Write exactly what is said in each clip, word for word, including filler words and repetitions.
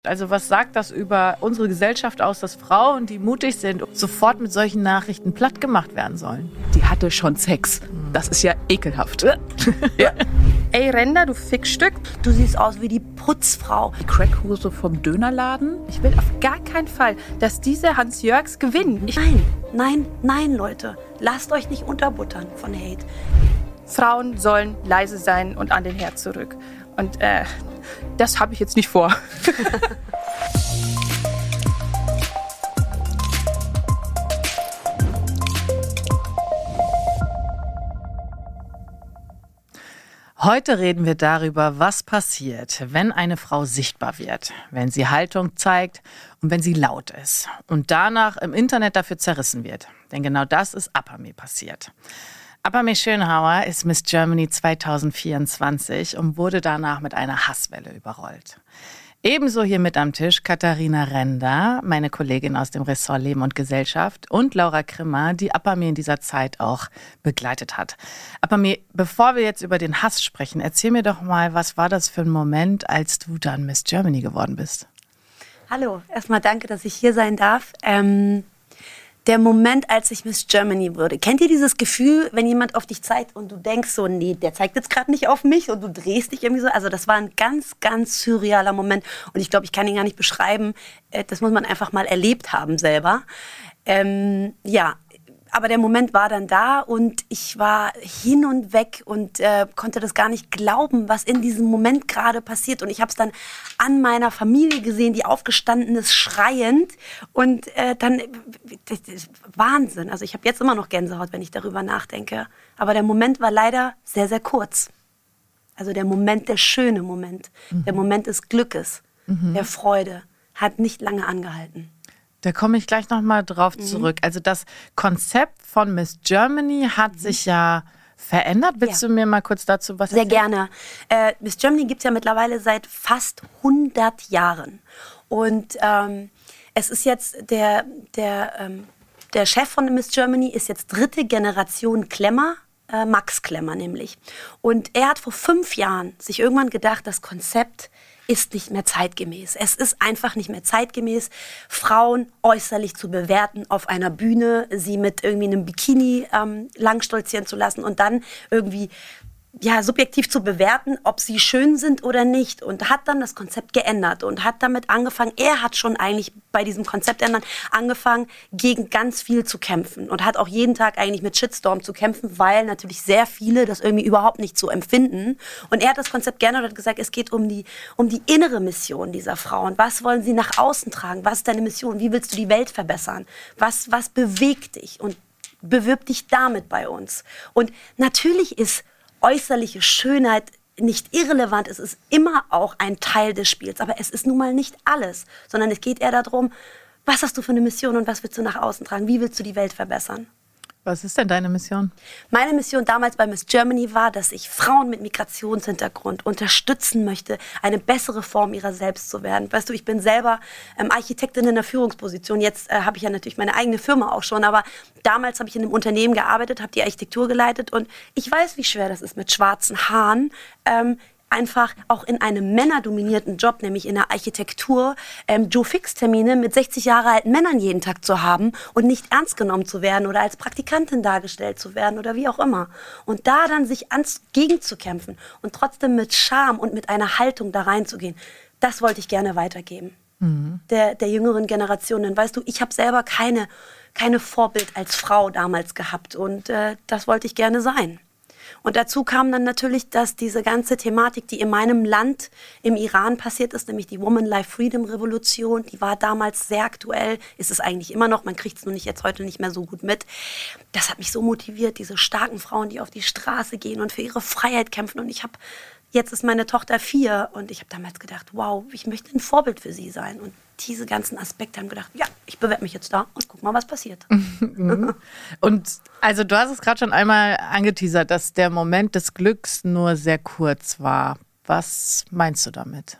Also was sagt das über unsere Gesellschaft aus, dass Frauen, die mutig sind, sofort mit solchen Nachrichten platt gemacht werden sollen? Die hatte schon Sex. Das ist ja ekelhaft. Ja. Ey, Renda, du Fickstück. Du siehst aus wie die Putzfrau. Die Crackhose vom Dönerladen. Ich will auf gar keinen Fall, dass diese Hans-Jörgs gewinnen. Ich Nein, nein, nein, Leute. Lasst euch nicht unterbuttern von Hate. Frauen sollen leise sein und an den Herd zurück. Und äh, das habe ich jetzt nicht vor. Heute reden wir darüber, was passiert, wenn eine Frau sichtbar wird, wenn sie Haltung zeigt und wenn sie laut ist und danach im Internet dafür zerrissen wird. Denn genau das ist Apameh passiert. Apameh Schönhauer ist Miss Germany zwanzig vierundzwanzig und wurde danach mit einer Hasswelle überrollt. Ebenso hier mit am Tisch Katharina Renda, meine Kollegin aus dem Ressort Leben und Gesellschaft, und Laura Krimmer, die Apameh in dieser Zeit auch begleitet hat. Apameh, bevor wir jetzt über den Hass sprechen, erzähl mir doch mal, was war das für ein Moment, als du dann Miss Germany geworden bist? Hallo, erstmal danke, dass ich hier sein darf. Ähm, der Moment, als ich Miss Germany wurde. Kennt ihr dieses Gefühl, wenn jemand auf dich zeigt und du denkst so, nee, der zeigt jetzt gerade nicht auf mich und du drehst dich irgendwie so? Also das war ein ganz, ganz surrealer Moment und ich glaube, ich kann ihn gar nicht beschreiben. Das muss man einfach mal erlebt haben selber. Ähm, ja, aber der Moment war dann da und ich war hin und weg und äh, konnte das gar nicht glauben, was in diesem Moment gerade passiert. Und ich habe es dann an meiner Familie gesehen, die aufgestanden ist, schreiend. Und äh, dann, das, das, Wahnsinn. Also ich habe jetzt immer noch Gänsehaut, wenn ich darüber nachdenke. Aber der Moment war leider sehr, sehr kurz. Also der Moment, der schöne Moment, mhm. der Moment des Glückes, mhm. der Freude, hat nicht lange angehalten. Da komme ich gleich nochmal drauf mhm. zurück. Also das Konzept von Miss Germany hat mhm. sich ja verändert. Willst ja. du mir mal kurz dazu was Sehr erzählen? gerne. Äh, Miss Germany gibt es ja mittlerweile seit fast hundert Jahren. Und ähm, es ist jetzt der, der, ähm, der Chef von Miss Germany ist jetzt dritte Generation Klemmer. Äh, Max Klemmer nämlich. Und er hat vor fünf Jahren sich irgendwann gedacht, das Konzept ist nicht mehr zeitgemäß. Es ist einfach nicht mehr zeitgemäß, Frauen äußerlich zu bewerten auf einer Bühne, sie mit irgendwie einem Bikini ähm, langstolzieren zu lassen und dann irgendwie ja, subjektiv zu bewerten, ob sie schön sind oder nicht, und hat dann das Konzept geändert und hat damit angefangen, er hat schon eigentlich bei diesem Konzeptändern angefangen, gegen ganz viel zu kämpfen und hat auch jeden Tag eigentlich mit Shitstorm zu kämpfen, weil natürlich sehr viele das irgendwie überhaupt nicht so empfinden. Und er hat das Konzept geändert und hat gesagt, es geht um die, um die innere Mission dieser Frauen. Was wollen sie nach außen tragen? Was ist deine Mission? Wie willst du die Welt verbessern? Was, was bewegt dich? Und bewirb dich damit bei uns. Und natürlich ist äußerliche Schönheit nicht irrelevant, es ist immer auch ein Teil des Spiels, aber es ist nun mal nicht alles, sondern es geht eher darum, was hast du für eine Mission und was willst du nach außen tragen, wie willst du die Welt verbessern? Was ist denn deine Mission? Meine Mission damals bei Miss Germany war, dass ich Frauen mit Migrationshintergrund unterstützen möchte, eine bessere Form ihrer selbst zu werden. Weißt du, ich bin selber ähm, Architektin in der Führungsposition. Jetzt äh, habe ich ja natürlich meine eigene Firma auch schon, aber damals habe ich in einem Unternehmen gearbeitet, habe die Architektur geleitet und ich weiß, wie schwer das ist mit schwarzen Haaren, ähm, einfach auch in einem männerdominierten Job, nämlich in der Architektur, ähm, Joe-Fix-Termine mit sechzig Jahre alten Männern jeden Tag zu haben und nicht ernst genommen zu werden oder als Praktikantin dargestellt zu werden oder wie auch immer. Und da dann sich ans gegenzukämpfen und trotzdem mit Charme und mit einer Haltung da reinzugehen, das wollte ich gerne weitergeben. Mhm. Der, der jüngeren Generation. Denn weißt du, ich habe selber keine, keine Vorbild als Frau damals gehabt und äh, das wollte ich gerne sein. Und dazu kam dann natürlich, dass diese ganze Thematik, die in meinem Land, im Iran passiert ist, nämlich die Woman Life Freedom Revolution, die war damals sehr aktuell, ist es eigentlich immer noch, man kriegt es nur nicht jetzt heute nicht mehr so gut mit. Das hat mich so motiviert, diese starken Frauen, die auf die Straße gehen und für ihre Freiheit kämpfen. Und ich habe, jetzt ist meine Tochter vier und ich habe damals gedacht, wow, ich möchte ein Vorbild für sie sein. Und diese ganzen Aspekte haben gedacht, ja, ich bewerbe mich jetzt da und guck mal, was passiert. Und also du hast es gerade schon einmal angeteasert, dass der Moment des Glücks nur sehr kurz war. Was meinst du damit?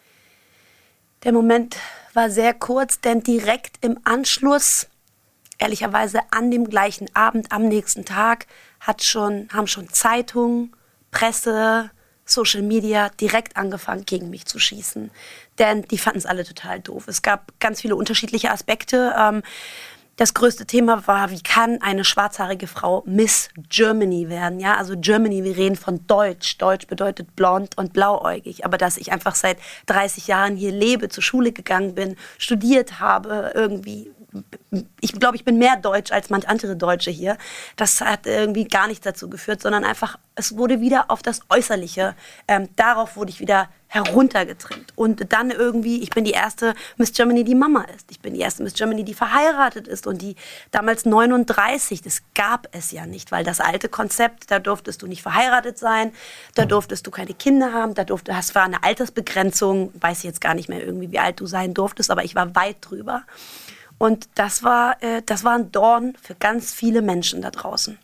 Der Moment war sehr kurz, denn direkt im Anschluss, ehrlicherweise an dem gleichen Abend, am nächsten Tag, hat schon, haben schon Zeitungen, Presse, Social Media direkt angefangen, gegen mich zu schießen. Denn die fanden es alle total doof. Es gab ganz viele unterschiedliche Aspekte. Ähm, Das größte Thema war, wie kann eine schwarzhaarige Frau Miss Germany werden? Ja, also Germany, wir reden von Deutsch. Deutsch bedeutet blond und blauäugig. Aber dass ich einfach seit dreißig Jahren hier lebe, zur Schule gegangen bin, studiert habe, irgendwie, ich glaube, ich bin mehr Deutsch als manch andere Deutsche hier. Das hat irgendwie gar nichts dazu geführt, sondern einfach, es wurde wieder auf das Äußerliche, ähm, darauf wurde ich wieder heruntergetrimmt. Und dann irgendwie, ich bin die erste Miss Germany, die Mama ist. Ich bin die erste Miss Germany, die verheiratet ist. Und die damals neununddreißig, das gab es ja nicht, weil das alte Konzept, da durftest du nicht verheiratet sein, da durftest du keine Kinder haben, da durfte, das war eine Altersbegrenzung, weiß ich jetzt gar nicht mehr irgendwie, wie alt du sein durftest, aber ich war weit drüber. Und das war, äh, das war ein Dorn für ganz viele Menschen da draußen.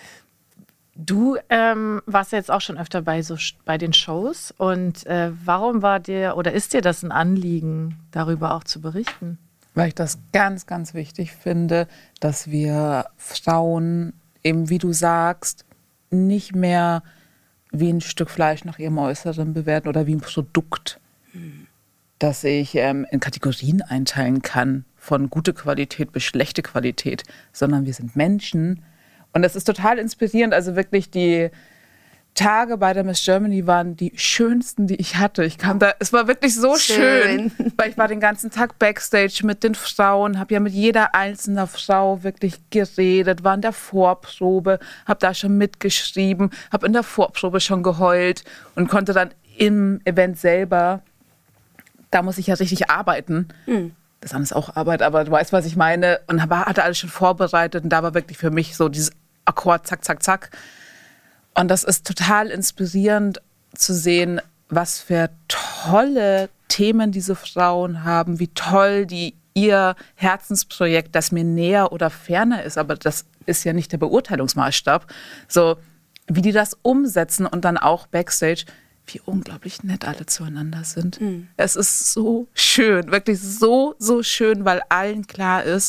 Du ähm, warst ja jetzt auch schon öfter bei, so, bei den Shows. Und äh, warum war dir oder ist dir das ein Anliegen, darüber auch zu berichten? Weil ich das ganz, ganz wichtig finde, dass wir Frauen, eben wie du sagst, nicht mehr wie ein Stück Fleisch nach ihrem Äußeren bewerten oder wie ein Produkt. Mhm. Dass ich ähm, in Kategorien einteilen kann, von gute Qualität bis schlechte Qualität, sondern wir sind Menschen. Und das ist total inspirierend. Also wirklich die Tage bei der Miss Germany waren die schönsten, die ich hatte. Ich kam da, es war wirklich so schön, schön weil ich war den ganzen Tag Backstage mit den Frauen, habe ja mit jeder einzelnen Frau wirklich geredet, war in der Vorprobe, habe da schon mitgeschrieben, habe in der Vorprobe schon geheult und konnte dann im Event selber, da muss ich ja richtig arbeiten. Mhm. Das andere ist auch Arbeit, aber du weißt, was ich meine. Und hatte alles schon vorbereitet und da war wirklich für mich so dieses Akkord, zack, zack, zack. Und das ist total inspirierend zu sehen, was für tolle Themen diese Frauen haben, wie toll die ihr Herzensprojekt, das mir näher oder ferner ist, aber das ist ja nicht der Beurteilungsmaßstab, so wie die das umsetzen und dann auch Backstage, wie unglaublich nett alle zueinander sind. Mhm. Es ist so schön, wirklich so, so schön, weil allen klar ist,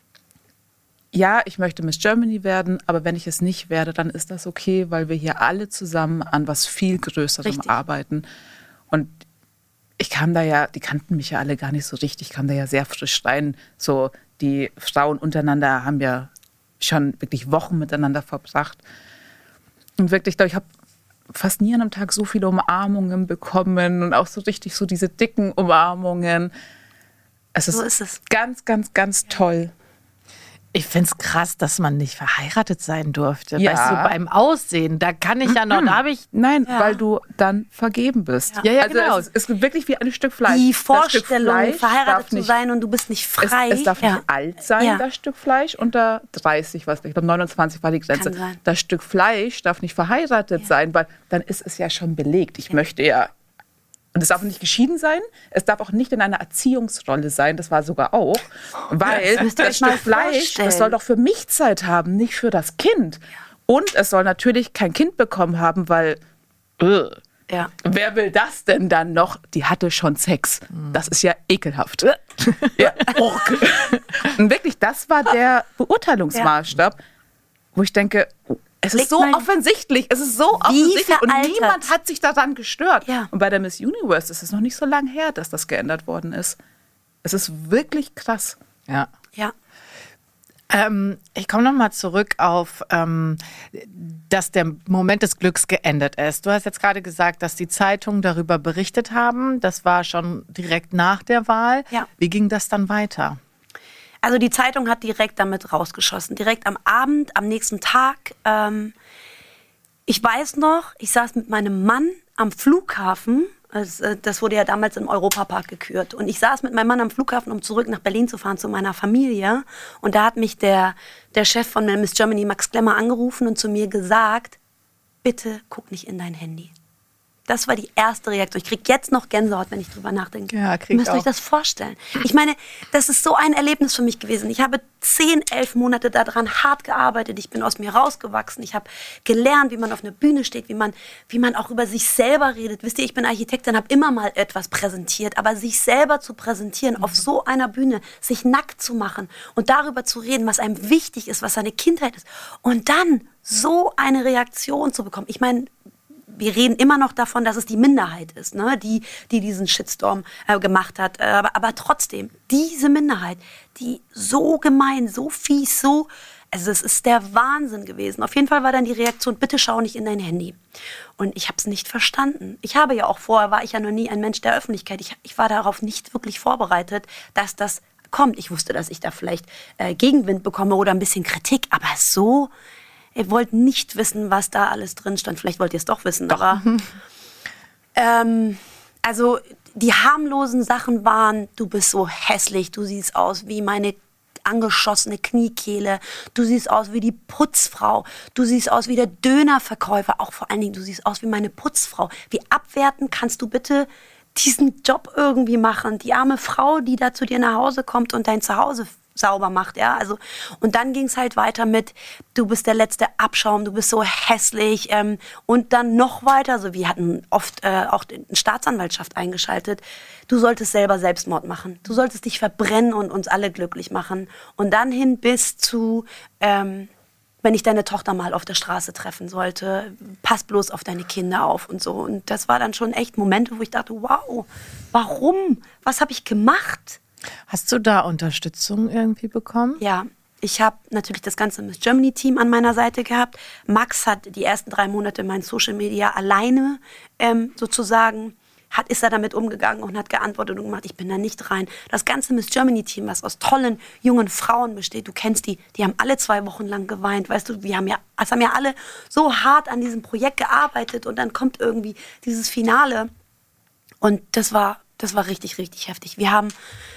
ja, ich möchte Miss Germany werden, aber wenn ich es nicht werde, dann ist das okay, weil wir hier alle zusammen an was viel Größerem richtig. arbeiten. Und ich kam da ja, die kannten mich ja alle gar nicht so richtig, ich kam da ja sehr frisch rein. So, die Frauen untereinander haben ja schon wirklich Wochen miteinander verbracht. Und wirklich, glaube ich, habe fast nie an einem Tag so viele Umarmungen bekommen und auch so richtig so diese dicken Umarmungen. Es ist, so ist es. ganz, ganz, ganz toll. Ich finde es krass, dass man nicht verheiratet sein durfte. Ja. Weißt du, beim Aussehen, da kann ich ja noch, da habe ich... Nein, ja. weil du dann vergeben bist. Ja, ja, also genau. Es ist, es ist wirklich wie ein Stück Fleisch. Die Vorstellung, Fleisch verheiratet nicht, zu sein und du bist nicht frei. Es, es darf ja. nicht alt sein, ja. das Stück Fleisch, unter dreißig, was ich glaube neunundzwanzig war die Grenze. Das Stück Fleisch darf nicht verheiratet ja. sein, weil dann ist es ja schon belegt. Ich ja. möchte ja... Und es darf nicht geschieden sein, es darf auch nicht in einer Erziehungsrolle sein, das war sogar auch, weil ja, das, das Stück Fleisch, das soll doch für mich Zeit haben, nicht für das Kind. Und es soll natürlich kein Kind bekommen haben, weil, äh, ja. wer will das denn dann noch? Die hatte schon Sex. Das ist ja ekelhaft. ja. Und wirklich, das war der Beurteilungsmaßstab, ja. wo ich denke... Es ist so offensichtlich, es ist so offensichtlich und niemand hat sich daran gestört. Ja. Und bei der Miss Universe ist es noch nicht so lange her, dass das geändert worden ist. Es ist wirklich krass. Ja. Ja. Ähm, ich komme nochmal zurück auf, ähm, dass der Moment des Glücks geendet ist. Du hast jetzt gerade gesagt, dass die Zeitungen darüber berichtet haben. Das war schon direkt nach der Wahl. Ja. Wie ging das dann weiter? Also die Zeitung hat direkt damit rausgeschossen, direkt am Abend, am nächsten Tag. Ähm, ich weiß noch, ich saß mit meinem Mann am Flughafen, also, das wurde ja damals im Europapark gekürt, und ich saß mit meinem Mann am Flughafen, um zurück nach Berlin zu fahren zu meiner Familie, und da hat mich der, der Chef von Miss Germany, Max Klemmer, angerufen und zu mir gesagt, bitte guck nicht in dein Handy. Das war die erste Reaktion. Ich kriege jetzt noch Gänsehaut, wenn ich drüber nachdenke. Ja, krieg Ihr müsst euch das vorstellen. Ich meine, das ist so ein Erlebnis für mich gewesen. Ich habe zehn, elf Monate daran hart gearbeitet. Ich bin aus mir rausgewachsen. Ich habe gelernt, wie man auf einer Bühne steht, wie man, wie man auch über sich selber redet. Wisst ihr, ich bin Architektin, habe immer mal etwas präsentiert. Aber sich selber zu präsentieren, mhm. auf so einer Bühne, sich nackt zu machen und darüber zu reden, was einem wichtig ist, was seine Kindheit ist. Und dann so eine Reaktion zu bekommen. Ich meine, wir reden immer noch davon, dass es die Minderheit ist, ne? die, die diesen Shitstorm äh, gemacht hat. Äh, aber, aber trotzdem, diese Minderheit, die so gemein, so fies, so... Also es ist der Wahnsinn gewesen. Auf jeden Fall war dann die Reaktion, bitte schau nicht in dein Handy. Und ich habe es nicht verstanden. Ich habe ja auch vorher, war ich ja noch nie ein Mensch der Öffentlichkeit. Ich, ich war darauf nicht wirklich vorbereitet, dass das kommt. Ich wusste, dass ich da vielleicht äh, Gegenwind bekomme oder ein bisschen Kritik. Aber so, ihr wollt nicht wissen, was da alles drin stand. Vielleicht wollt ihr es doch wissen. Doch. Aber ähm, also die harmlosen Sachen waren, du bist so hässlich, du siehst aus wie meine angeschossene Kniekehle, du siehst aus wie die Putzfrau, du siehst aus wie der Dönerverkäufer, auch vor allen Dingen, du siehst aus wie meine Putzfrau. Wie abwertend kannst du bitte diesen Job irgendwie machen? Die arme Frau, die da zu dir nach Hause kommt und dein Zuhause sauber macht, ja, also und dann ging es halt weiter mit, du bist der letzte Abschaum, du bist so hässlich ähm, und dann noch weiter, so wir hatten oft äh, auch die Staatsanwaltschaft eingeschaltet, du solltest selber Selbstmord machen, du solltest dich verbrennen und uns alle glücklich machen und dann hin bis zu, ähm, wenn ich deine Tochter mal auf der Straße treffen sollte, pass bloß auf deine Kinder auf und so und das war dann schon echt Momente, wo ich dachte, wow, warum, was habe ich gemacht? Hast du da Unterstützung irgendwie bekommen? Ja, ich habe natürlich das ganze Miss Germany-Team an meiner Seite gehabt. Max hat die ersten drei Monate mein Social Media alleine ähm, sozusagen, hat, ist er damit umgegangen und hat geantwortet und gemacht, ich bin da nicht rein. Das ganze Miss Germany-Team, was aus tollen, jungen Frauen besteht, du kennst die, die haben alle zwei Wochen lang geweint, weißt du, wir haben ja, es haben ja alle so hart an diesem Projekt gearbeitet und dann kommt irgendwie dieses Finale und das war, das war richtig, richtig heftig. Wir haben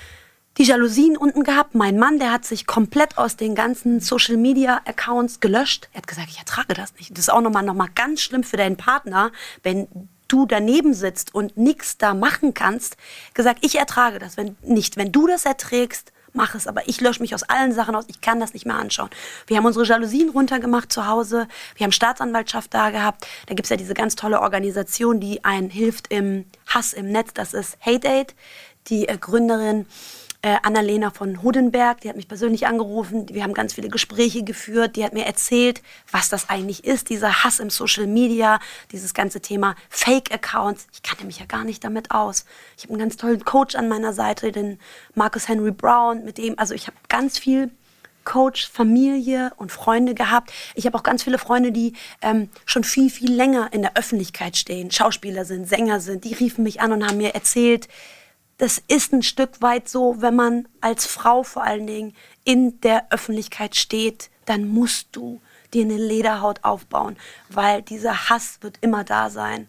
die Jalousien unten gehabt. Mein Mann, der hat sich komplett aus den ganzen Social-Media-Accounts gelöscht. Er hat gesagt, ich ertrage das nicht. Das ist auch nochmal noch mal ganz schlimm für deinen Partner, wenn du daneben sitzt und nichts da machen kannst. Gesagt, ich ertrage das wenn, nicht. Wenn du das erträgst, mach es. Aber ich lösche mich aus allen Sachen aus. Ich kann das nicht mehr anschauen. Wir haben unsere Jalousien runtergemacht zu Hause. Wir haben Staatsanwaltschaft da gehabt. Da gibt es ja diese ganz tolle Organisation, die einen hilft im Hass im Netz. Das ist Hate Aid. Die äh, Gründerin Äh, Annalena von Hodenberg, die hat mich persönlich angerufen, wir haben ganz viele Gespräche geführt, die hat mir erzählt, was das eigentlich ist, dieser Hass im Social Media, dieses ganze Thema Fake-Accounts. Ich kannte mich ja gar nicht damit aus. Ich habe einen ganz tollen Coach an meiner Seite, den Marcus Henry Brown, mit dem, also ich habe ganz viel Coach, Familie und Freunde gehabt. Ich habe auch ganz viele Freunde, die ähm, schon viel, viel länger in der Öffentlichkeit stehen, Schauspieler sind, Sänger sind, die riefen mich an und haben mir erzählt, das ist ein Stück weit so, wenn man als Frau vor allen Dingen in der Öffentlichkeit steht, dann musst du dir eine Lederhaut aufbauen, weil dieser Hass wird immer da sein.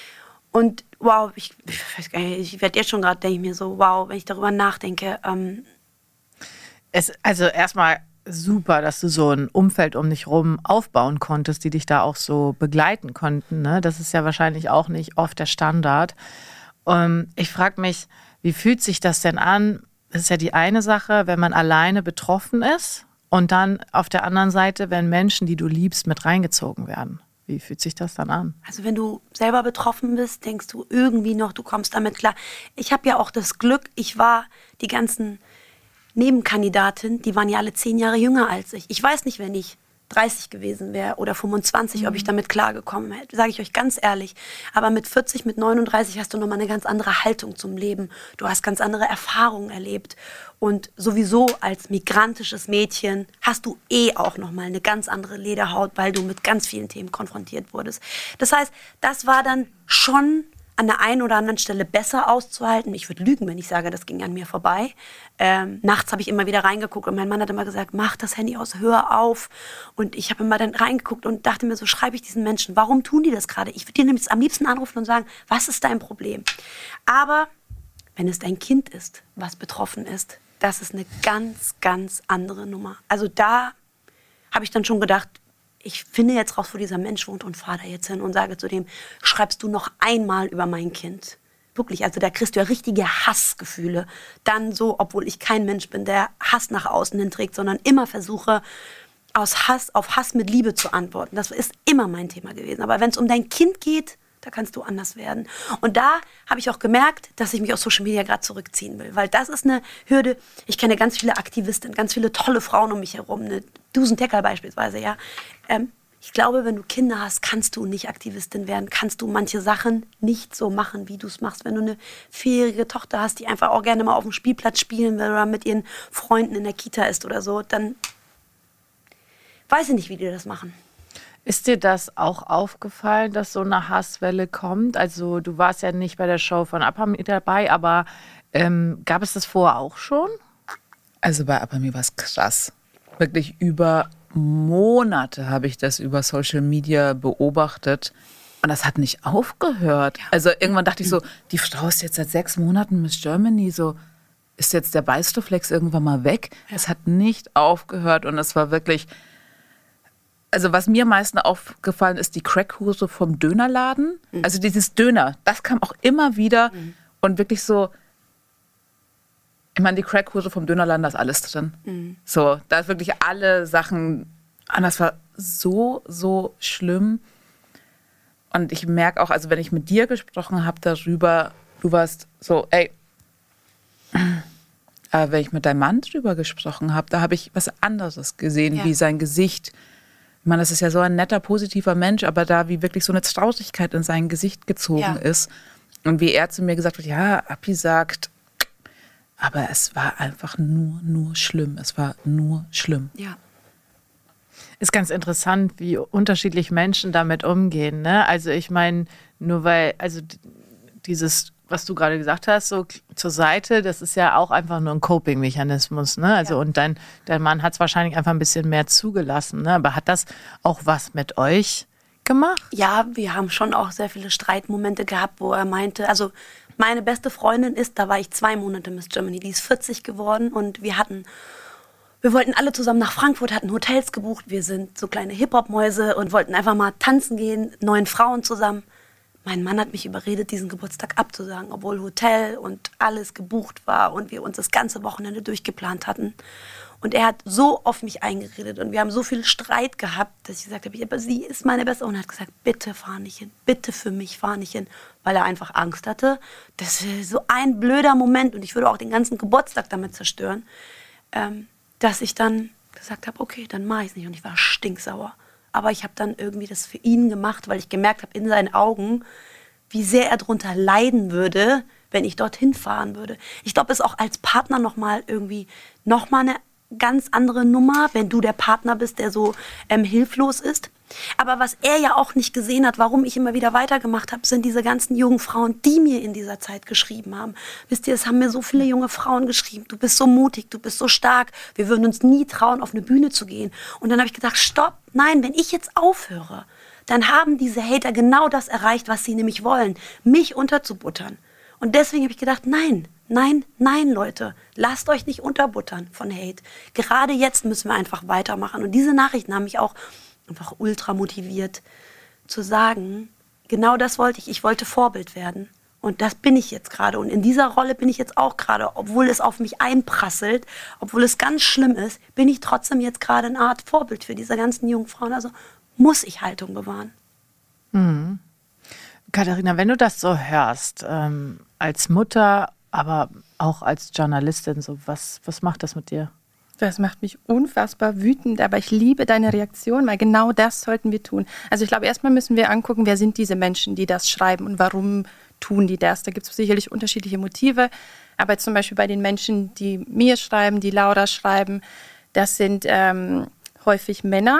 Und wow, ich, ich weiß gar nicht, ich werde jetzt schon gerade, denke ich mir so, wow, wenn ich darüber nachdenke. Ähm es, also erstmal super, dass du so ein Umfeld um dich rum aufbauen konntest, die dich da auch so begleiten konnten. Ne? Das ist ja wahrscheinlich auch nicht oft der Standard. Um, ich frage mich, wie fühlt sich das denn an? Das ist ja die eine Sache, wenn man alleine betroffen ist und dann auf der anderen Seite, wenn Menschen, die du liebst, mit reingezogen werden. Wie fühlt sich das dann an? Also wenn du selber betroffen bist, denkst du irgendwie noch, du kommst damit klar. Ich habe ja auch das Glück, ich war die ganzen Nebenkandidatinnen, die waren ja alle zehn Jahre jünger als ich. Ich weiß nicht, wenn ich dreißig gewesen wäre oder fünfundzwanzig, mhm. ob ich damit klargekommen hätte, sage ich euch ganz ehrlich. Aber mit vierzig, mit neununddreißig hast du nochmal eine ganz andere Haltung zum Leben. Du hast ganz andere Erfahrungen erlebt. Und sowieso als migrantisches Mädchen hast du eh auch nochmal eine ganz andere Lederhaut, weil du mit ganz vielen Themen konfrontiert wurdest. Das heißt, das war dann schon an der einen oder anderen Stelle besser auszuhalten. Ich würde lügen, wenn ich sage, das ging an mir vorbei. Ähm, nachts habe ich immer wieder reingeguckt und mein Mann hat immer gesagt, mach das Handy aus, hör auf. Und ich habe immer dann reingeguckt und dachte mir, so schreibe ich diesen Menschen, warum tun die das gerade? Ich würde dir nämlich am liebsten anrufen und sagen, was ist dein Problem? Aber wenn es dein Kind ist, was betroffen ist, das ist eine ganz, ganz andere Nummer. Also da habe ich dann schon gedacht, ich finde jetzt raus, wo dieser Mensch wohnt und fahre da jetzt hin und sage zu dem, schreibst du noch einmal über mein Kind? Wirklich, also da kriegst du ja richtige Hassgefühle. Dann so, obwohl ich kein Mensch bin, der Hass nach außen hin trägt, sondern immer versuche, aus Hass auf Hass mit Liebe zu antworten. Das ist immer mein Thema gewesen. Aber wenn es um dein Kind geht, da kannst du anders werden. Und da habe ich auch gemerkt, dass ich mich aus Social Media gerade zurückziehen will. Weil das ist eine Hürde. Ich kenne ganz viele Aktivistinnen, ganz viele tolle Frauen um mich herum. Eine Dusen Tecker beispielsweise, ja. Ähm, Ich glaube, wenn du Kinder hast, kannst du nicht Aktivistin werden, kannst du manche Sachen nicht so machen, wie du es machst. Wenn du eine vierjährige Tochter hast, die einfach auch gerne mal auf dem Spielplatz spielen will oder mit ihren Freunden in der Kita ist oder so, dann weiß ich nicht, wie die das machen. Ist dir das auch aufgefallen, dass so eine Hasswelle kommt? Also du warst ja nicht bei der Show von Apamir dabei, aber ähm, gab es das vorher auch schon? Also bei Apamir war es krass. Wirklich über Monate habe ich das über Social Media beobachtet und das hat nicht aufgehört. Also irgendwann dachte ich so, die Frau ist jetzt seit sechs Monaten Miss Germany, so ist jetzt der Beißreflex irgendwann mal weg. Es ja. hat nicht aufgehört und es war wirklich, also was mir am meisten aufgefallen ist, die Crackhose vom Dönerladen. Mhm. Also dieses Döner, das kam auch immer wieder mhm. und wirklich so, ich meine, die Crackhose vom Dönerladen, da ist alles drin. Mhm. So, da ist wirklich alle Sachen, und das war so, so schlimm. Und ich merke auch, also wenn ich mit dir gesprochen habe darüber, du warst so, ey, aber wenn ich mit deinem Mann drüber gesprochen habe, da habe ich was anderes gesehen, ja. wie sein Gesicht. Ich meine, das ist ja so ein netter, positiver Mensch, aber da wie wirklich so eine Traurigkeit in sein Gesicht gezogen ja. ist. Und wie er zu mir gesagt hat, ja, Api sagt, aber es war einfach nur, nur schlimm. Es war nur schlimm. Ja. Ist ganz interessant, wie unterschiedlich Menschen damit umgehen. Ne? Also ich meine, nur weil, also dieses, was du gerade gesagt hast, so zur Seite, das ist ja auch einfach nur ein Coping-Mechanismus. Ne? Also ja. und dein, dein Mann hat es wahrscheinlich einfach ein bisschen mehr zugelassen. Ne? Aber hat das auch was mit euch gemacht? Ja, wir haben schon auch sehr viele Streitmomente gehabt, wo er meinte, also meine beste Freundin ist, da war ich zwei Monate Miss Germany, die ist vierzig geworden und wir hatten, wir wollten alle zusammen nach Frankfurt, hatten Hotels gebucht, wir sind so kleine Hip-Hop-Mäuse und wollten einfach mal tanzen gehen, neun Frauen zusammen. Mein Mann hat mich überredet, diesen Geburtstag abzusagen, obwohl Hotel und alles gebucht war und wir uns das ganze Wochenende durchgeplant hatten. Und er hat so auf mich eingeredet und wir haben so viel Streit gehabt, dass ich gesagt habe, aber sie ist meine Beste. Und er hat gesagt, bitte fahr nicht hin, bitte für mich fahr nicht hin, weil er einfach Angst hatte. Das ist so ein blöder Moment und ich würde auch den ganzen Geburtstag damit zerstören, ähm, dass ich dann gesagt habe, okay, dann mache ich es nicht. Und ich war stinksauer. Aber ich habe dann irgendwie das für ihn gemacht, weil ich gemerkt habe in seinen Augen, wie sehr er darunter leiden würde, wenn ich dorthin fahren würde. Ich glaube, es ist auch als Partner nochmal irgendwie nochmal eine ganz andere Nummer, wenn du der Partner bist, der so ähm, hilflos ist. Aber was er ja auch nicht gesehen hat, warum ich immer wieder weitergemacht habe, sind diese ganzen jungen Frauen, die mir in dieser Zeit geschrieben haben. Wisst ihr, es haben mir so viele junge Frauen geschrieben, du bist so mutig, du bist so stark, wir würden uns nie trauen, auf eine Bühne zu gehen. Und dann habe ich gedacht, stopp, nein, wenn ich jetzt aufhöre, dann haben diese Hater genau das erreicht, was sie nämlich wollen, mich unterzubuttern. Und deswegen habe ich gedacht, nein, Nein, nein, Leute, lasst euch nicht unterbuttern von Hate. Gerade jetzt müssen wir einfach weitermachen. Und diese Nachrichten haben mich auch einfach ultra motiviert, zu sagen, genau das wollte ich. Ich wollte Vorbild werden. Und das bin ich jetzt gerade. Und in dieser Rolle bin ich jetzt auch gerade, obwohl es auf mich einprasselt, obwohl es ganz schlimm ist, bin ich trotzdem jetzt gerade eine Art Vorbild für diese ganzen jungen Frauen. Also muss ich Haltung bewahren. Mhm. Katharina, wenn du das so hörst, ähm, als Mutter, aber auch als Journalistin, so was, was macht das mit dir? Das macht mich unfassbar wütend, aber ich liebe deine Reaktion, weil genau das sollten wir tun. Also ich glaube, erstmal müssen wir angucken, wer sind diese Menschen, die das schreiben und warum tun die das. Da gibt es sicherlich unterschiedliche Motive, aber zum Beispiel bei den Menschen, die mir schreiben, die Laura schreiben, das sind ähm, häufig Männer.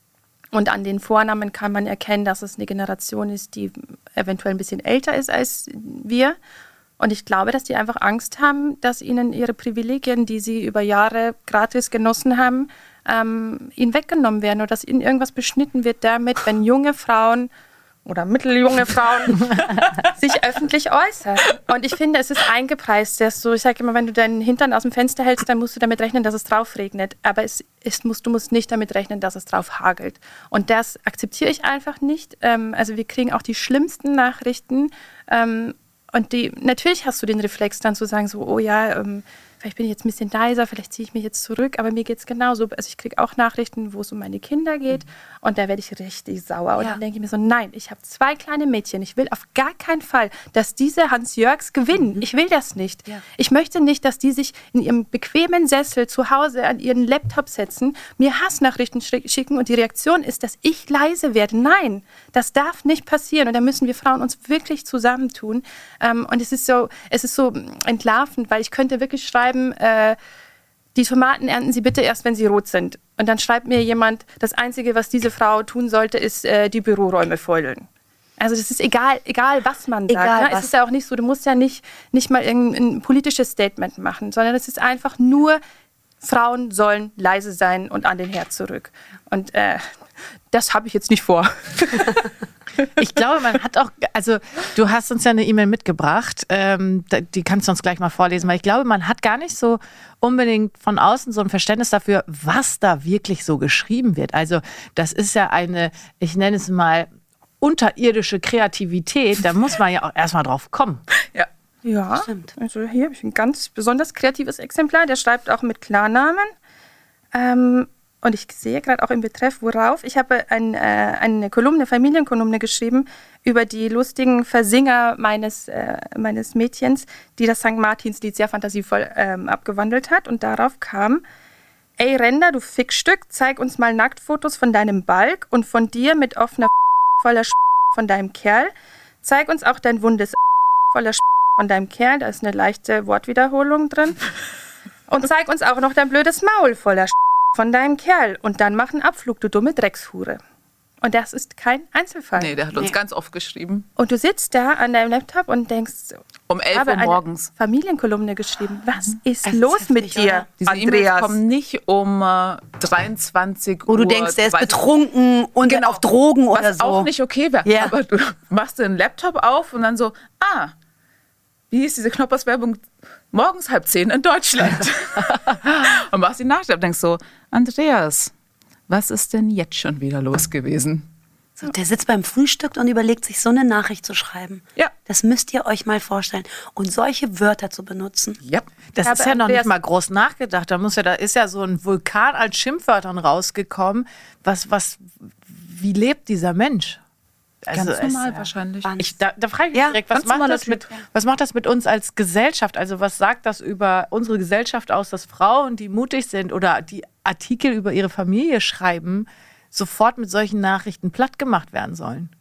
Und an den Vornamen kann man erkennen, dass es eine Generation ist, die eventuell ein bisschen älter ist als wir. Und ich glaube, dass die einfach Angst haben, dass ihnen ihre Privilegien, die sie über Jahre gratis genossen haben, ähm, ihnen weggenommen werden oder dass ihnen irgendwas beschnitten wird damit, wenn junge Frauen oder mitteljunge Frauen sich öffentlich äußern. Und ich finde, es ist eingepreist. Dass so, ich sage immer, wenn du deinen Hintern aus dem Fenster hältst, dann musst du damit rechnen, dass es drauf regnet. Aber es, es muss, du musst nicht damit rechnen, dass es drauf hagelt. Und das akzeptiere ich einfach nicht. Ähm, also wir kriegen auch die schlimmsten Nachrichten. Ähm, und die, natürlich hast du den Reflex dann zu sagen, so, oh ja, ähm, vielleicht bin ich jetzt ein bisschen leiser, vielleicht ziehe ich mich jetzt zurück, aber mir geht es genauso. Also ich kriege auch Nachrichten, wo es um meine Kinder geht mhm. und da werde ich richtig sauer. Und ja. dann denke ich mir so, nein, ich habe zwei kleine Mädchen. Ich will auf gar keinen Fall, dass diese Hans-Jörgs gewinnen. Mhm. Ich will das nicht. Ja. Ich möchte nicht, dass die sich in ihrem bequemen Sessel zu Hause an ihren Laptop setzen, mir Hassnachrichten schicken und die Reaktion ist, dass ich leise werde. Nein, das darf nicht passieren und da müssen wir Frauen uns wirklich zusammentun. Ähm, und es ist so, es ist so entlarvend, weil ich könnte wirklich schreiben, äh, die Tomaten ernten Sie bitte erst, wenn sie rot sind. Und dann schreibt mir jemand, das Einzige, was diese Frau tun sollte, ist äh, die Büroräume feulen. Also das ist egal, egal was man sagt. Egal, ne? was. Es ist ja auch nicht so, du musst ja nicht, nicht mal ein politisches Statement machen, sondern es ist einfach nur, Frauen sollen leise sein und an den Herd zurück. Und äh, das habe ich jetzt nicht vor. Ich glaube, man hat auch, also du hast uns ja eine E-Mail mitgebracht, ähm, die kannst du uns gleich mal vorlesen, weil ich glaube, man hat gar nicht so unbedingt von außen so ein Verständnis dafür, was da wirklich so geschrieben wird. Also das ist ja eine, ich nenne es mal, unterirdische Kreativität, da muss man ja auch erstmal drauf kommen. Ja. Ja, stimmt. Also hier habe ich ein ganz besonders kreatives Exemplar, der schreibt auch mit Klarnamen. Ähm, und ich sehe gerade auch im Betreff, worauf. Ich habe ein, äh, eine Kolumne, Familienkolumne geschrieben über die lustigen Versinger meines, äh, meines Mädchens, die das Sankt Martinslied sehr fantasievoll ähm, abgewandelt hat. Und darauf kam, ey Render, du Fickstück, zeig uns mal Nacktfotos von deinem Balk und von dir mit offener voller von deinem Kerl. Zeig uns auch dein wundes voller von deinem Kerl, da ist eine leichte Wortwiederholung drin. Und zeig uns auch noch dein blödes Maul voller von deinem Kerl. Und dann mach einen Abflug, du dumme Dreckshure. Und das ist kein Einzelfall. Nee, der hat uns nee. ganz oft geschrieben. Und du sitzt da an deinem Laptop und denkst, um elf Uhr morgens. Eine Familienkolumne geschrieben. Was ist es los ist mit dir, oder? Diese E-Mails kommen nicht um äh, dreiundzwanzig Uhr. Wo du denkst, der ist betrunken und genau. auf Drogen Was oder so. Was auch nicht okay wäre. Yeah. Aber du machst den Laptop auf und dann so, ah, wie ist diese Knoppers-Werbung? Morgens halb zehn in Deutschland. Und machst die Nachricht und denkst so, Andreas, was ist denn jetzt schon wieder los gewesen? So, der sitzt beim Frühstück und überlegt sich, so eine Nachricht zu schreiben. Ja. Das müsst ihr euch mal vorstellen. Und solche Wörter zu benutzen. Ja. Das ist ja noch nicht mal groß nachgedacht. Da muss ja, da ist ja so ein Vulkan als Schimpfwörtern rausgekommen. Was, was, wie lebt dieser Mensch? Also ganz normal es, wahrscheinlich. Ich, da, da frage ich mich ja, direkt, was macht, das mit, was macht das mit uns als Gesellschaft? Also was sagt das über unsere Gesellschaft aus, dass Frauen, die mutig sind oder die Artikel über ihre Familie schreiben, sofort mit solchen Nachrichten platt gemacht werden sollen?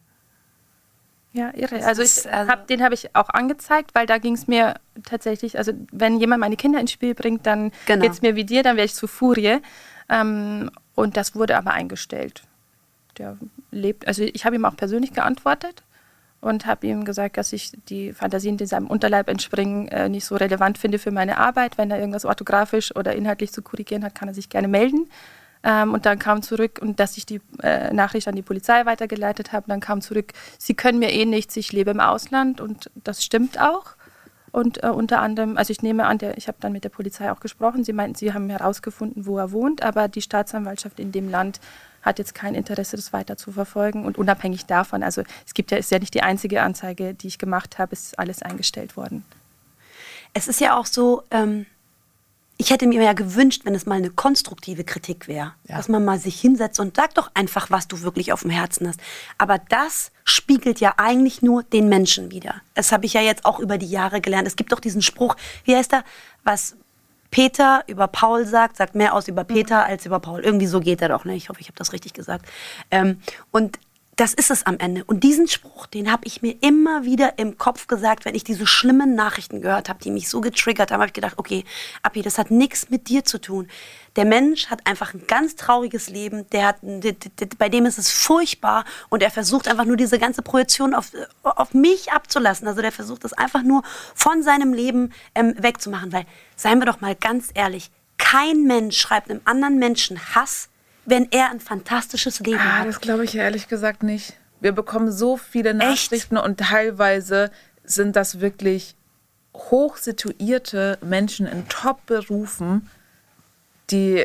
Ja, irre. Also, ich, also hab, den habe ich auch angezeigt, weil da ging es mir tatsächlich, also wenn jemand meine Kinder ins Spiel bringt, dann genau. geht es mir wie dir, dann wäre ich zu Furie. Ähm, und das wurde aber eingestellt. Der lebt, also ich habe ihm auch persönlich geantwortet und habe ihm gesagt, dass ich die Fantasien, die seinem Unterleib entspringen, äh, nicht so relevant finde für meine Arbeit. Wenn er irgendwas orthografisch oder inhaltlich zu korrigieren hat, kann er sich gerne melden. Ähm, und dann kam zurück, und dass ich die äh, Nachricht an die Polizei weitergeleitet habe, dann kam zurück, sie können mir eh nichts, ich lebe im Ausland, und das stimmt auch. Und äh, unter anderem, also ich nehme an, der, ich habe dann mit der Polizei auch gesprochen, sie meinten, sie haben herausgefunden, wo er wohnt, aber die Staatsanwaltschaft in dem Land hat jetzt kein Interesse, das weiter zu verfolgen. Und unabhängig davon, also es gibt ja, ist ja nicht die einzige Anzeige, die ich gemacht habe, ist alles eingestellt worden. Es ist ja auch so, ähm, ich hätte mir ja gewünscht, wenn es mal eine konstruktive Kritik wäre, ja. dass man mal sich hinsetzt und sagt doch einfach, was du wirklich auf dem Herzen hast. Aber das spiegelt ja eigentlich nur den Menschen wider. Das habe ich ja jetzt auch über die Jahre gelernt. Es gibt doch diesen Spruch, wie heißt der, was Peter über Paul sagt, sagt mehr aus über Peter als über Paul. Irgendwie so geht er doch, ne? Ich hoffe, ich habe das richtig gesagt. Ähm, und das ist es am Ende. Und diesen Spruch, den habe ich mir immer wieder im Kopf gesagt, wenn ich diese schlimmen Nachrichten gehört habe, die mich so getriggert haben, habe ich gedacht, okay, Appi, das hat nichts mit dir zu tun. Der Mensch hat einfach ein ganz trauriges Leben, der hat, bei dem ist es furchtbar, und er versucht einfach nur diese ganze Projektion auf, auf mich abzulassen. Also der versucht das einfach nur von seinem Leben ähm, wegzumachen. Weil, seien wir doch mal ganz ehrlich, kein Mensch schreibt einem anderen Menschen Hass, wenn er ein fantastisches Leben ah, hat. Das glaube ich ehrlich gesagt nicht. Wir bekommen so viele Nachrichten. Echt? Und teilweise sind das wirklich hochsituierte Menschen in Top-Berufen, die,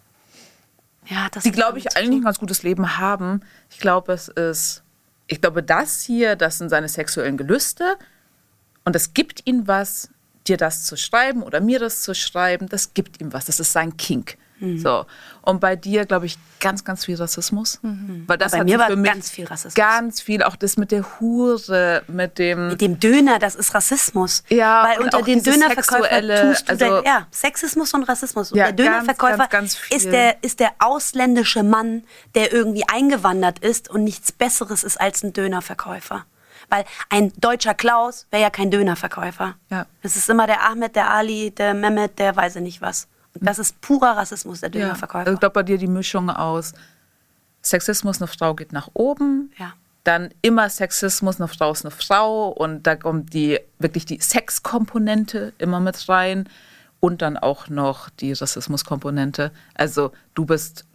ja, das die glaube ich, eigentlich ein ganz gutes Leben haben. Ich glaube, es ist, ich glaube, das hier, das sind seine sexuellen Gelüste, und es gibt ihnen was, dir das zu schreiben oder mir das zu schreiben, das gibt ihm was. Das ist sein Kink. Mhm. So. Und bei dir, glaube ich, ganz, ganz viel Rassismus. Mhm. Weil das bei hat mir war für mich ganz viel Rassismus. Ganz viel, auch das mit der Hure, mit dem... Mit dem Döner, das ist Rassismus. Ja, weil unter den Dönerverkäufer tust du also, denn, ja, Sexismus und Rassismus. Und ja, der Dönerverkäufer ganz, ganz, ganz ist, der, ist der ausländische Mann, der irgendwie eingewandert ist und nichts Besseres ist als ein Dönerverkäufer. Weil ein deutscher Klaus wäre ja kein Dönerverkäufer. Ja. Es ist immer der Ahmed, der Ali, der Mehmet, der weiß ich nicht was. Und das ist purer Rassismus, der Dönerverkäufer. Ja. Also ich glaube, bei dir die Mischung aus Sexismus, eine Frau geht nach oben, ja. dann immer Sexismus, eine Frau ist eine Frau und da kommt die wirklich die Sexkomponente immer mit rein und dann auch noch die Rassismuskomponente. Also du bist,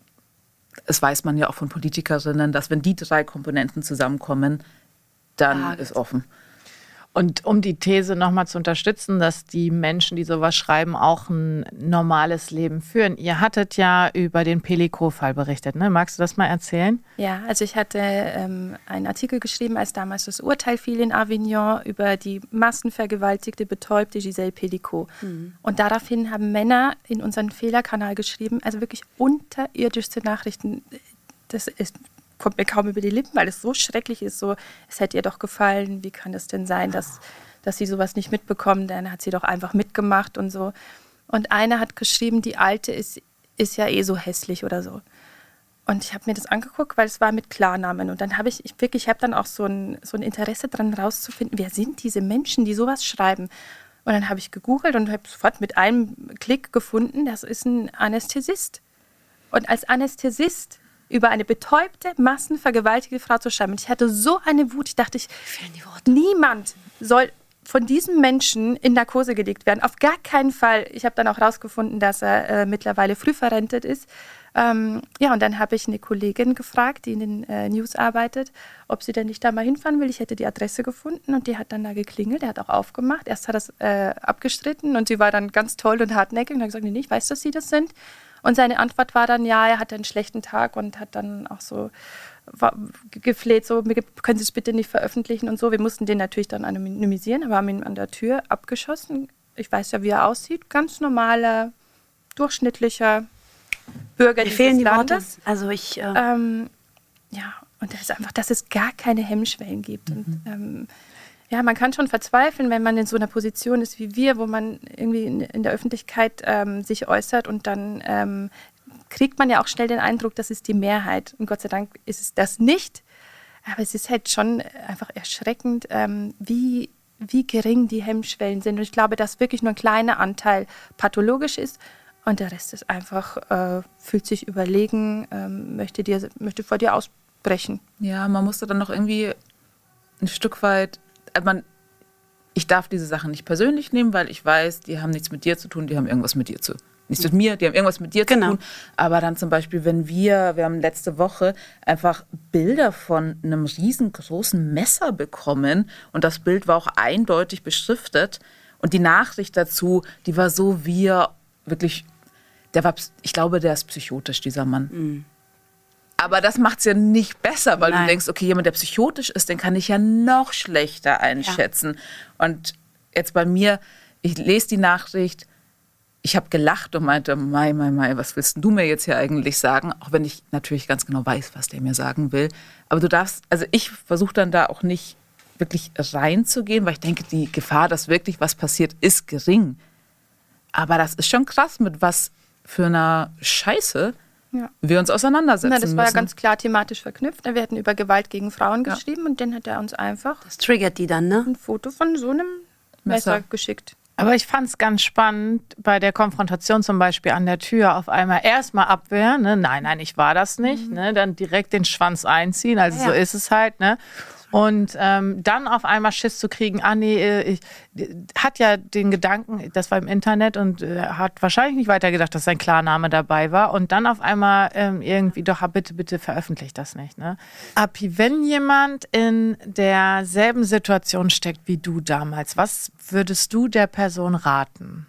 das weiß man ja auch von Politikerinnen, dass wenn die drei Komponenten zusammenkommen, dann ja, ist offen. Und um die These nochmal zu unterstützen, dass die Menschen, die sowas schreiben, auch ein normales Leben führen. Ihr hattet ja über den Pellico-Fall berichtet, ne? Magst du das mal erzählen? Ja, also ich hatte ähm, einen Artikel geschrieben, als damals das Urteil fiel in Avignon über die massenvergewaltigte, betäubte Giselle Pellico. Mhm. Und daraufhin haben Männer in unseren Fehlerkanal geschrieben, also wirklich unterirdischste Nachrichten. Das ist... kommt mir kaum über die Lippen, weil es so schrecklich ist, so, es hätte ihr doch gefallen, wie kann es denn sein, dass, dass sie sowas nicht mitbekommen, dann hat sie doch einfach mitgemacht und so. Und einer hat geschrieben, die Alte ist, ist ja eh so hässlich oder so. Und ich habe mir das angeguckt, weil es war mit Klarnamen. Und dann habe ich, ich wirklich, ich habe dann auch so ein, so ein Interesse daran rauszufinden, wer sind diese Menschen, die sowas schreiben. Und dann habe ich gegoogelt und habe sofort mit einem Klick gefunden, das ist ein Anästhesist. Und als Anästhesist über eine betäubte, massenvergewaltigte Frau zu schreiben. Und ich hatte so eine Wut, ich dachte, ich, niemand soll von diesem Menschen in Narkose gelegt werden. Auf gar keinen Fall. Ich habe dann auch rausgefunden, dass er äh, mittlerweile früh verrentet ist. Ähm, ja, und dann habe ich eine Kollegin gefragt, die in den äh, News arbeitet, ob sie denn nicht da mal hinfahren will. Ich hätte die Adresse gefunden und die hat dann da geklingelt. Der hat auch aufgemacht. Erst hat er es äh, abgestritten und sie war dann ganz toll und hartnäckig und hat gesagt, nee, ich weiß, dass sie das sind. Und seine Antwort war dann, ja, er hatte einen schlechten Tag und hat dann auch so gefleht, so, können Sie es bitte nicht veröffentlichen und so. Wir mussten den natürlich dann anonymisieren, aber haben ihn an der Tür abgeschossen. Ich weiß ja, wie er aussieht. Ganz normaler, durchschnittlicher Bürger Mir fehlen dieses die Landes. Worte. Also ich... Äh ähm, ja, und das ist einfach, dass es gar keine Hemmschwellen gibt. Mhm. Und ähm, ja, man kann schon verzweifeln, wenn man in so einer Position ist wie wir, wo man irgendwie in, in der Öffentlichkeit ähm, sich äußert und dann ähm, kriegt man ja auch schnell den Eindruck, das ist die Mehrheit. Und Gott sei Dank ist es das nicht. Aber es ist halt schon einfach erschreckend, ähm, wie, wie gering die Hemmschwellen sind. Und ich glaube, dass wirklich nur ein kleiner Anteil pathologisch ist und der Rest ist einfach, äh, fühlt sich überlegen, ähm, möchte, dir, möchte vor dir ausbrechen. Ja, man musste dann noch irgendwie ein Stück weit... Man, ich darf diese Sachen nicht persönlich nehmen, weil ich weiß, die haben nichts mit dir zu tun, die haben irgendwas mit dir zu Nichts mit mir, die haben irgendwas mit dir genau. zu tun. Aber dann zum Beispiel, wenn wir, wir haben letzte Woche einfach Bilder von einem riesengroßen Messer bekommen und das Bild war auch eindeutig beschriftet und die Nachricht dazu, die war so, wir wirklich, der war, ich glaube, der ist psychotisch, dieser Mann. Mhm. Aber das macht es ja nicht besser, weil Nein. du denkst, okay, jemand, der psychotisch ist, den kann ich ja noch schlechter einschätzen. Ja. Und jetzt bei mir, ich lese die Nachricht, ich habe gelacht und meinte, Mai, Mai, Mai, was willst du mir jetzt hier eigentlich sagen? Auch wenn ich natürlich ganz genau weiß, was der mir sagen will. Aber du darfst, also ich versuche dann da auch nicht wirklich reinzugehen, weil ich denke, die Gefahr, dass wirklich was passiert, ist gering. Aber das ist schon krass, mit was für einer Scheiße ja. wir uns auseinandersetzen Na, das war müssen. ja ganz klar thematisch verknüpft. Wir hätten über Gewalt gegen Frauen ja. geschrieben und dann hat er uns einfach das triggert die dann, ne? ein Foto von so einem Messer, Messer geschickt. Aber ich fand es ganz spannend, bei der Konfrontation zum Beispiel an der Tür auf einmal erstmal abwehren, ne? Nein, nein, ich war das nicht, mhm. ne? Dann direkt den Schwanz einziehen, also ja. so ist es halt, ne? Und ähm, dann auf einmal Schiss zu kriegen, ah nee, ich, hat ja den Gedanken, das war im Internet und äh, hat wahrscheinlich nicht weitergedacht, dass sein Klarname dabei war und dann auf einmal ähm, irgendwie, doch bitte, bitte veröffentlicht das nicht. Ne? Api, wenn jemand in derselben Situation steckt wie du damals, was würdest du der Person raten?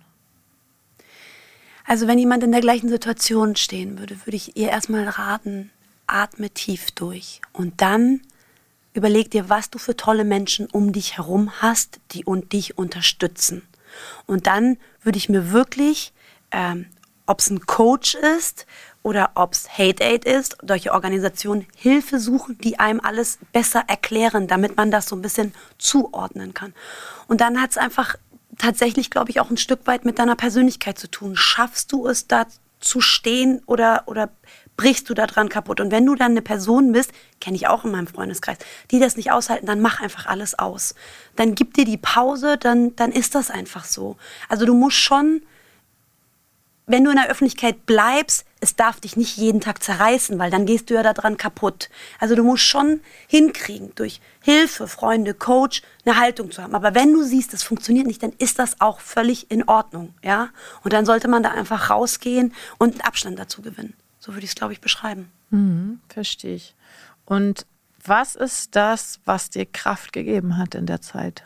Also wenn jemand in der gleichen Situation stehen würde, würde ich ihr erstmal raten, atme tief durch und dann überleg dir, was du für tolle Menschen um dich herum hast, die und dich unterstützen. Und dann würde ich mir wirklich, ähm, ob es ein Coach ist oder ob es Hate Aid ist, solche Organisationen Hilfe suchen, die einem alles besser erklären, damit man das so ein bisschen zuordnen kann. Und dann hat es einfach tatsächlich, glaube ich, auch ein Stück weit mit deiner Persönlichkeit zu tun. Schaffst du es, da zu stehen oder, oder brichst du da dran kaputt? Und wenn du dann eine Person bist, kenne ich auch in meinem Freundeskreis, die das nicht aushalten, dann mach einfach alles aus. Dann gib dir die Pause, dann, dann ist das einfach so. Also du musst schon, wenn du in der Öffentlichkeit bleibst, es darf dich nicht jeden Tag zerreißen, weil dann gehst du ja daran kaputt. Also du musst schon hinkriegen, durch Hilfe, Freunde, Coach, eine Haltung zu haben. Aber wenn du siehst, das funktioniert nicht, dann ist das auch völlig in Ordnung. Ja? Und dann sollte man da einfach rausgehen und einen Abstand dazu gewinnen. So würde ich es, glaube ich, beschreiben. Mhm, verstehe ich. Und was ist das, was dir Kraft gegeben hat in der Zeit?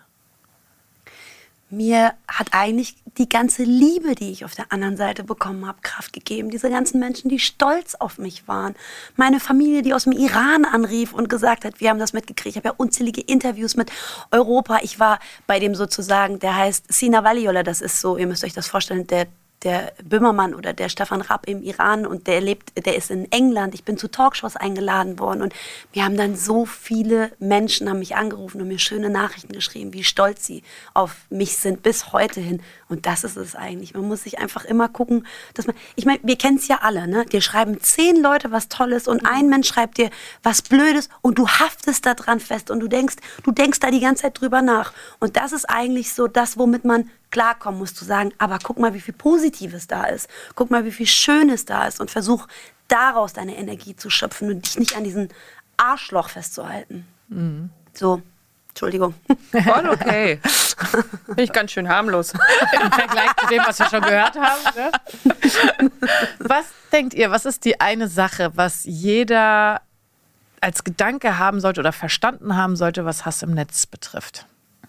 Mir hat eigentlich die ganze Liebe, die ich auf der anderen Seite bekommen habe, Kraft gegeben. Diese ganzen Menschen, die stolz auf mich waren. Meine Familie, die aus dem Iran anrief und gesagt hat, wir haben das mitgekriegt. Ich habe ja unzählige Interviews mit Europa. Ich war bei dem sozusagen, der heißt Sina Valiola, das ist so, ihr müsst euch das vorstellen, der der Böhmermann oder der Stefan Raab im Iran und der lebt, der ist in England. Ich bin zu Talkshows eingeladen worden und mir haben dann so viele Menschen haben mich angerufen und mir schöne Nachrichten geschrieben, wie stolz sie auf mich sind bis heute hin. Und das ist es eigentlich. Man muss sich einfach immer gucken, dass man, ich meine, wir kennen es ja alle, ne? Dir schreiben zehn Leute was Tolles und ein Mensch schreibt dir was Blödes und du haftest da dran fest und du denkst, du denkst da die ganze Zeit drüber nach. Und das ist eigentlich so das, womit man klarkommen muss, zu sagen, aber guck mal, wie viel Positives da ist. Guck mal, wie viel Schönes da ist und versuch daraus deine Energie zu schöpfen und dich nicht an diesen Arschloch festzuhalten. Mhm. So, Entschuldigung. Voll okay. Bin ich ganz schön harmlos. Im Vergleich zu dem, was wir schon gehört haben. Ne? Was denkt ihr, was ist die eine Sache, was jeder als Gedanke haben sollte oder verstanden haben sollte, was Hass im Netz betrifft?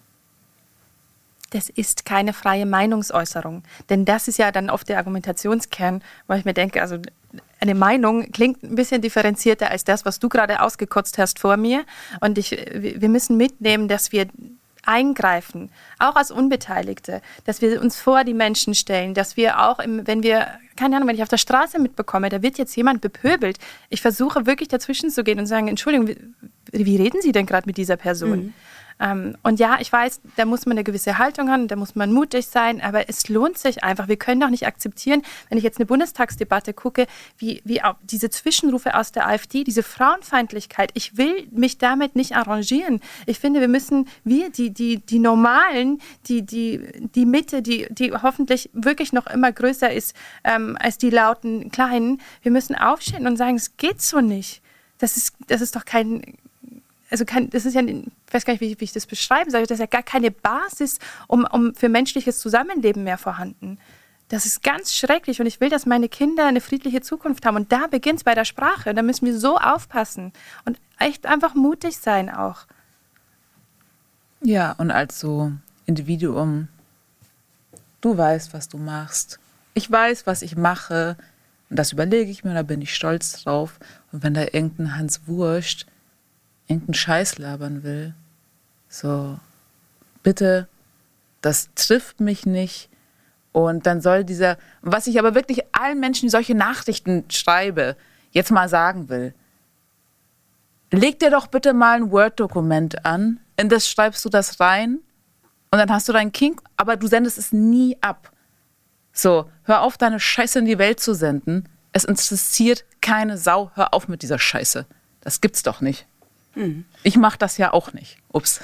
Das ist keine freie Meinungsäußerung. Denn das ist ja dann oft der Argumentationskern, weil ich mir denke, also eine Meinung klingt ein bisschen differenzierter als das, was du gerade ausgekotzt hast vor mir. Und ich, wir müssen mitnehmen, dass wir eingreifen, auch als Unbeteiligte, dass wir uns vor die Menschen stellen, dass wir auch, im, wenn wir, keine Ahnung, wenn ich auf der Straße mitbekomme, da wird jetzt jemand bepöbelt, ich versuche wirklich dazwischen zu gehen und sagen, Entschuldigung, wie, wie reden Sie denn gerade mit dieser Person? Mhm. Ähm, und ja, ich weiß, da muss man eine gewisse Haltung haben, da muss man mutig sein, aber es lohnt sich einfach. Wir können doch nicht akzeptieren, wenn ich jetzt eine Bundestagsdebatte gucke, wie, wie auch diese Zwischenrufe aus der AfD, diese Frauenfeindlichkeit. Ich will mich damit nicht arrangieren. Ich finde, wir müssen, wir, die, die, die Normalen, die, die, die Mitte, die, die hoffentlich wirklich noch immer größer ist ähm, als die lauten Kleinen, wir müssen aufstehen und sagen, es geht so nicht. Das ist, das ist doch kein... Also kann, das ist ja, ich weiß gar nicht, wie, wie ich das beschreiben soll, das ist ja gar keine Basis um, um für menschliches Zusammenleben mehr vorhanden. Das ist ganz schrecklich und ich will, dass meine Kinder eine friedliche Zukunft haben und da beginnt es bei der Sprache. Da müssen wir so aufpassen und echt einfach mutig sein auch. Ja, und als so Individuum, du weißt, was du machst. Ich weiß, was ich mache und das überlege ich mir, da bin ich stolz drauf. Und wenn da irgendein Hans Wurst irgendeinen Scheiß labern will, so, bitte, das trifft mich nicht. Und dann soll dieser, was ich aber wirklich allen Menschen, die solche Nachrichten schreibe, jetzt mal sagen will, leg dir doch bitte mal ein Word-Dokument an, in das schreibst du das rein und dann hast du dein Kink, aber du sendest es nie ab. So, hör auf, deine Scheiße in die Welt zu senden. Es interessiert keine Sau. Hör auf mit dieser Scheiße. Das gibt's doch nicht. Ich mache das ja auch nicht. Ups.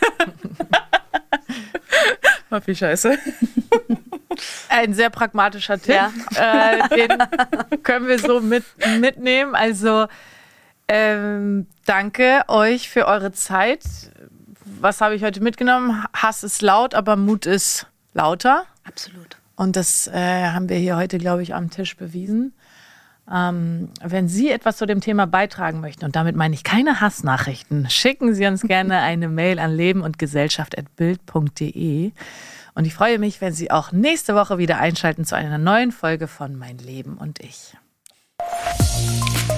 War viel Scheiße. Ein sehr pragmatischer Tipp. Ja. Äh, den können wir so mit, mitnehmen. Also ähm, danke euch für eure Zeit. Was habe ich heute mitgenommen? Hass ist laut, aber Mut ist lauter. Absolut. Und das äh, haben wir hier heute, glaube ich, am Tisch bewiesen. Ähm, wenn Sie etwas zu dem Thema beitragen möchten, und damit meine ich keine Hassnachrichten, schicken Sie uns gerne eine Mail an leben und gesellschaft at bild punkt de. Und ich freue mich, wenn Sie auch nächste Woche wieder einschalten zu einer neuen Folge von Mein Leben und ich.